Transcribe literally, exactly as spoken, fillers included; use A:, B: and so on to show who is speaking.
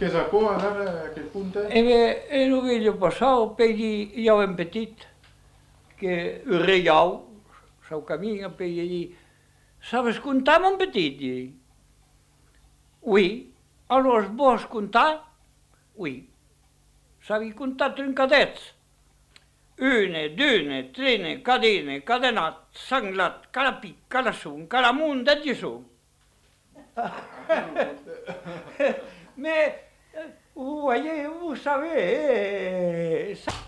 A: què és a por, ara, aquell punta?
B: E no veglio passau, pegli io en petit, che reiau, sau caminha, pegli gli, sabes contar, mon petit? Oui. Allora, vos contar? Oui. Sabi contar trincadets? Une, dune, trine, cadine, cadenat, sanglat, calapic, calasun, calamun, de Gesù. Mais, vous voyez, vous savez...